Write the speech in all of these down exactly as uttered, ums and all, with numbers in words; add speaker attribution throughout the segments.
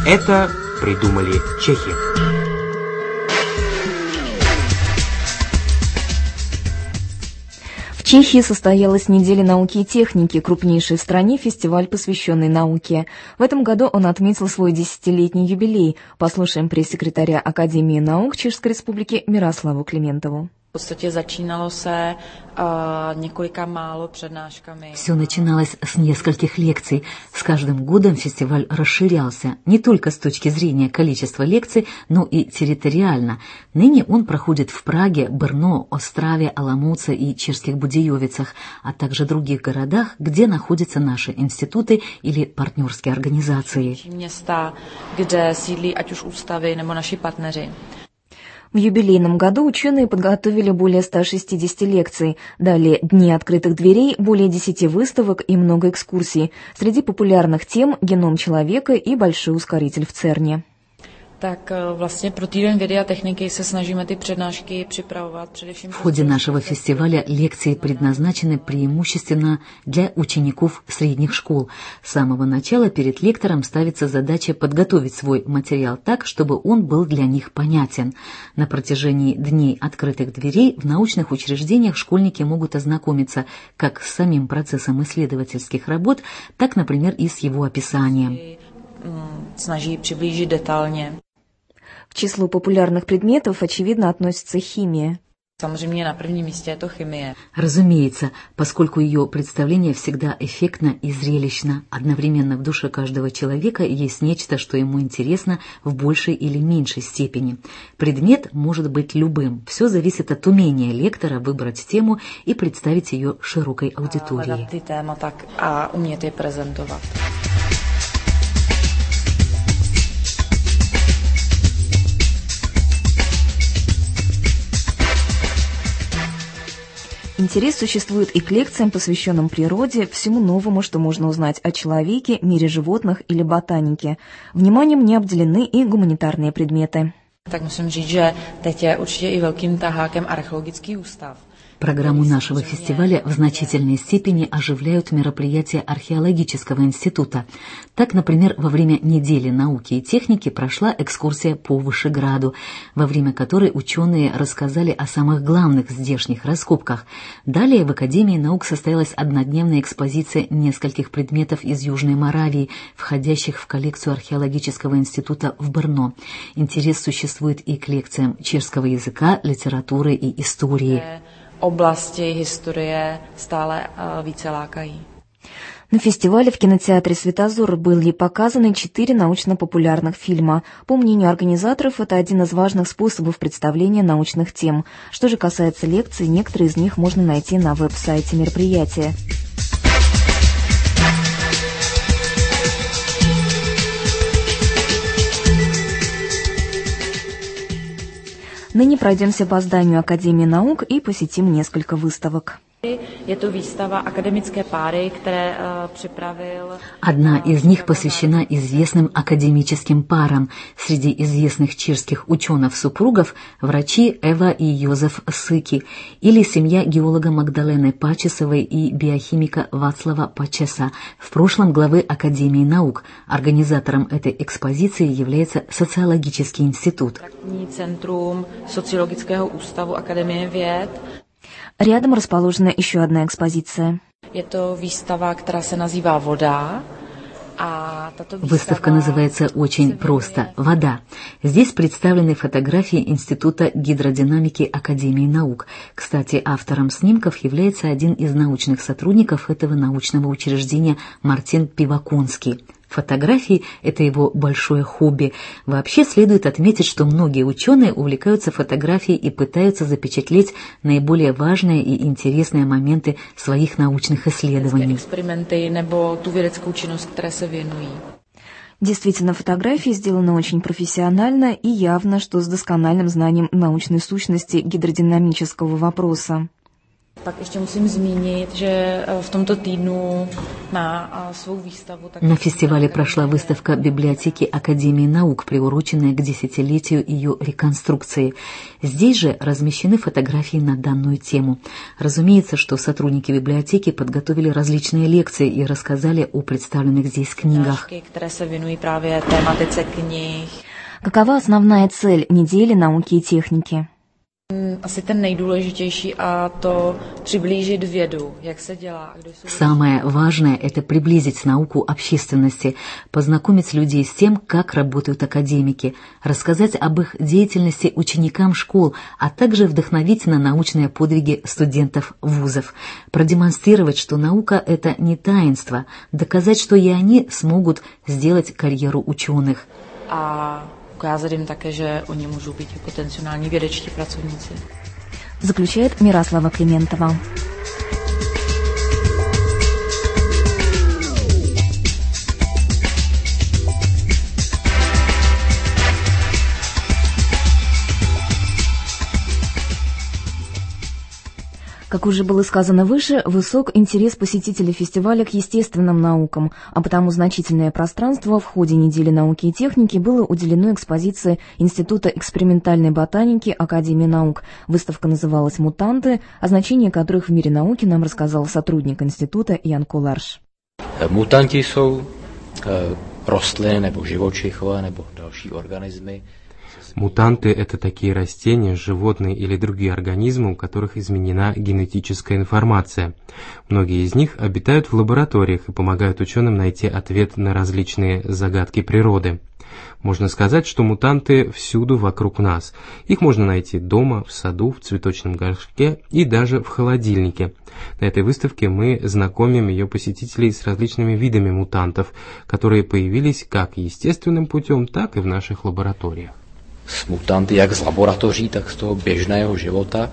Speaker 1: Это придумали чехи.
Speaker 2: В Чехии состоялась неделя науки и техники, крупнейший в стране фестиваль, посвященный науке. В этом году он отметил свой десятилетний юбилей. Послушаем пресс-секретаря Академии наук Чешской Республики Мирославу Климентову.
Speaker 3: В podstatě začínalo se uh, několika málo přednáškami.
Speaker 4: Все начиналось с нескольких лекций. С каждым годом фестиваль расширялся не только с точки зрения количества лекций, но и территориально. Ныне он проходит в Праге, Брно, Острове, Аламуце и Чешских Будеевицах, а также других городах, где находятся наши институты или партнерские организации.
Speaker 3: Města, kde sídlí ať už ústavy nebo naši partneři.
Speaker 2: В юбилейном году ученые подготовили более ста шестидесяти лекций. Далее дни открытых дверей, более десяти выставок и много экскурсий. Среди популярных тем «Геном человека» и «Большой ускоритель в ЦЕРНе».
Speaker 3: Tak vlastně pro týden vědy a techniky se snažíme ty přednášky připravovat především.
Speaker 4: В ходе нашего фестиваля лекции предназначены преимущественно для учеников средних школ. С самого начала перед лектором ставится задача подготовить свой материал так, чтобы он был для них понятен. На протяжении дней открытых дверей в научных учреждениях школьники могут ознакомиться как с самим процессом исследовательских работ, так, например, и с его описанием.
Speaker 3: Snaží přiblížit detailně.
Speaker 2: К числу популярных предметов, очевидно, относится химия.
Speaker 3: Samozřejmě na prvním místě je to chemie.
Speaker 4: Разумеется, поскольку ее представление всегда эффектно и зрелищно, одновременно в душе каждого человека есть нечто, что ему интересно в большей или меньшей степени. Предмет может быть любым, все зависит от умения лектора выбрать тему и представить ее широкой аудитории.
Speaker 3: Ty témata a umět je prezentovat.
Speaker 2: Интерес существует и к лекциям, посвященным природе, всему новому, что можно узнать о человеке, мире животных или ботанике. Вниманием не обделены и гуманитарные предметы.
Speaker 3: Tak musím říct, že teď je určitě i velkým tahákem archeologický ústav.
Speaker 4: Программу нашего фестиваля в значительной степени оживляют мероприятия археологического института. Так, например, во время недели науки и техники прошла экскурсия по Вышеграду, во время которой ученые рассказали о самых главных здешних раскопках. Далее в Академии наук состоялась однодневная экспозиция нескольких предметов из Южной Моравии, входящих в коллекцию археологического института в Брно. Интерес существует и к лекциям чешского языка, литературы и истории.
Speaker 3: Oblasti historie stále více lákají.
Speaker 2: На фестивале в кинотеатре «Светозор» были показаны четыре научно-популярных фильма. По мнению организаторов, это один из важных способов представления научных тем. Что же касается лекций, некоторые из них можно найти на веб-сайте мероприятия. Ныне пройдемся по зданию Академии наук и посетим несколько выставок.
Speaker 4: Одна из них посвящена известным академическим парам. Среди известных чешских ученых-супругов врачи Эва и Йозеф Сыки или семья геолога Магдалены Пачесовой и биохимика Вацлава Пачеса, в прошлом главы Академии наук. Организатором этой экспозиции является социологический институт.
Speaker 3: Центрум социологического уставу Академии věd.
Speaker 2: Рядом расположена еще одна экспозиция.
Speaker 3: Это výstava, которая se называется «Вода».
Speaker 4: Выставка называется очень просто «Вода». Здесь представлены фотографии Института гидродинамики Академии наук. Кстати, автором снимков является один из научных сотрудников этого научного учреждения Мартин Пиваконский. Фотографии – это его большое хобби. Вообще следует отметить, что многие ученые увлекаются фотографией и пытаются запечатлеть наиболее важные и интересные моменты своих научных исследований.
Speaker 2: Действительно, фотографии сделаны очень профессионально и явно, что с доскональным знанием научной сущности гидродинамического вопроса.
Speaker 3: Pak ještě musím zmínit, že v tomto týdnu na svou výstavu...
Speaker 4: На фестивале прошла выставка библиотеки Академии наук, приуроченная к десятилетию ее реконструкции. Здесь же размещены фотографии на данную тему. Разумеется, что сотрудники библиотеки подготовили различные лекции и рассказали о представленных здесь книгах.
Speaker 3: Которые se věnují právě tématice knih.
Speaker 2: Какова основная цель недели науки и техники?
Speaker 3: Asi ten nejdůležitější a to přiblížit vědu, jak se dělá.
Speaker 4: Самое важное – это приблизить науку общественности, познакомить людей с тем, как работают академики, рассказать об их деятельности ученикам школ, а также вдохновить на научные подвиги студентов вузов, продемонстрировать, что наука – это не таинство, доказать, что и они смогут сделать карьеру ученых.
Speaker 3: A ukázat jim také, že oni můžou být potenciální vědečtí pracovníci.
Speaker 2: Заключает Мирослава Климентова. Как уже было сказано выше, высок интерес посетителей фестиваля к естественным наукам, а потому значительное пространство в ходе недели науки и техники было уделено экспозиции Института экспериментальной ботаники Академии наук. Выставка называлась «Мутанты», о значении которых в мире науки нам рассказал сотрудник института Ян Коларш.
Speaker 1: Mutanti jsou rostliny nebo živočichové nebo další organismy.
Speaker 5: Мутанты – это такие растения, животные или другие организмы, у которых изменена генетическая информация. Многие из них обитают в лабораториях и помогают ученым найти ответ на различные загадки природы. Можно сказать, что мутанты всюду вокруг нас. Их можно найти дома, в саду, в цветочном горшке и даже в холодильнике. На этой выставке мы знакомим ее посетителей с различными видами мутантов, которые появились как естественным путем, так и в наших лабораториях.
Speaker 1: S mutanty jak z laboratoří, tak z toho běžného života.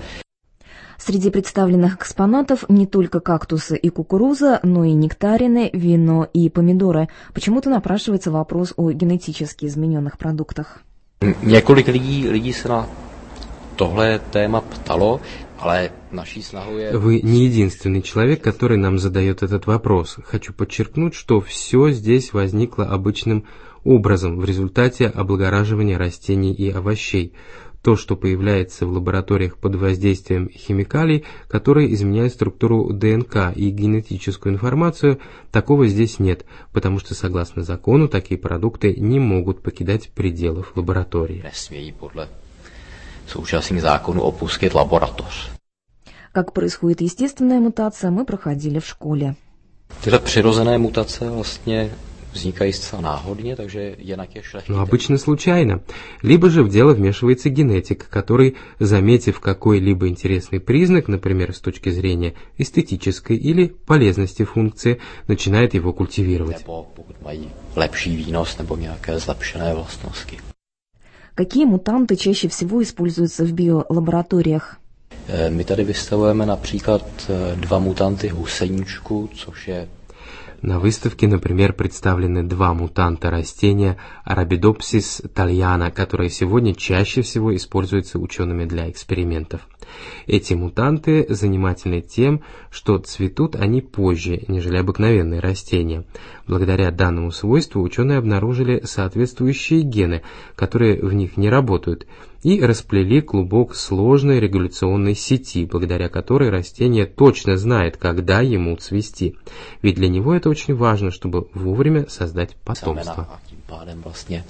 Speaker 2: Среди представленных экспонатов не только кактусы и кукуруза, но и нектарины, вино и помидоры. Почему-то напрашивается вопрос о генетически измененных продуктах.
Speaker 1: Několik lidí, lidí se na tohle téma ptalo, ale naší snahou je...
Speaker 5: Вы не единственный человек, который нам задает этот вопрос. Хочу подчеркнуть, что все здесь возникло обычным образом в результате облагораживания растений и овощей. То, что появляется в лабораториях под воздействием химикалий, которые изменяют структуру ДНК и генетическую информацию, такого здесь нет, потому что, согласно закону, такие продукты не могут покидать пределов лаборатории.
Speaker 1: Nesmějí podle současných zákonů opustit laboratoř.
Speaker 2: Как происходит естественная мутация, мы проходили в школе.
Speaker 1: Tyhle přirozené mutace vlastně vznikají zcela náhodně, takže je na těch šlechtitech.
Speaker 5: Но обычно случайно. Либо же в дело вмешивается генетик, который, заметив какой-либо интересный признак, например, с точки зрения эстетической или полезности функции, начинает его культивировать.
Speaker 1: Nebo pokud mají lepší výnos nebo nějaké zlepšené vlastnosti.
Speaker 2: Какие мутанты чаще всего используются в биолабораториях?
Speaker 1: My tady vystavujeme například dva mutanty huseníčku, což je...
Speaker 5: На выставке, например, представлены два мутанта растения Arabidopsis thaliana, которые сегодня чаще всего используются учеными для экспериментов. Эти мутанты занимательны тем, что цветут они позже, нежели обыкновенные растения. Благодаря данному свойству ученые обнаружили соответствующие гены, которые в них не работают, и расплели клубок сложной регуляционной сети, благодаря которой растение точно знает, когда ему цвести. Ведь для него это очень важно, чтобы вовремя создать потомство.
Speaker 1: A tím pádem vlastně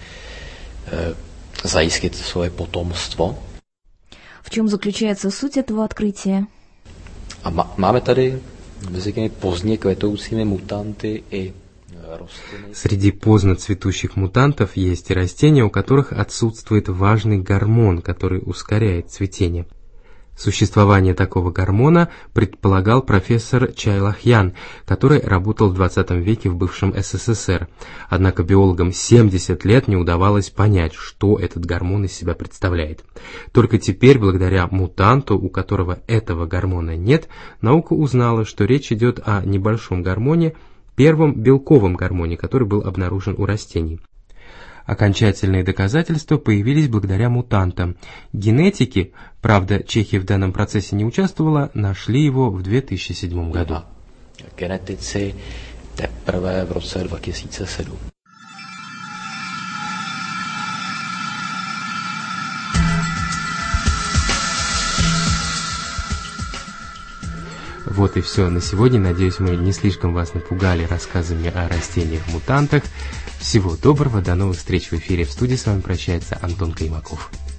Speaker 1: e, zajistit svoje potomstvo.
Speaker 2: В чем заключается суть этого открытия?
Speaker 1: A ma, máme tady mezi těmi pozdně kvetoucími mutanty i
Speaker 5: Среди поздно цветущих мутантов есть и растения, у которых отсутствует важный гормон, который ускоряет цветение. Существование такого гормона предполагал профессор Чайлахьян, который работал в двадцатом веке в бывшем СССР. Однако биологам семьдесят лет не удавалось понять, что этот гормон из себя представляет. Только теперь, благодаря мутанту, у которого этого гормона нет, наука узнала, что речь идет о небольшом гормоне, первом белковом гормоне, который был обнаружен у растений. Окончательные доказательства появились благодаря мутантам. Генетики, правда, Чехия в данном процессе не участвовала, нашли его в две тысячи седьмом году.
Speaker 1: Genetici teprve v roce dva tisíce sedm.
Speaker 5: Вот и все на сегодня. Надеюсь, мы не слишком вас напугали рассказами о растениях-мутантах. Всего доброго, до новых встреч в эфире. В студии с вами прощается Антон Каймаков.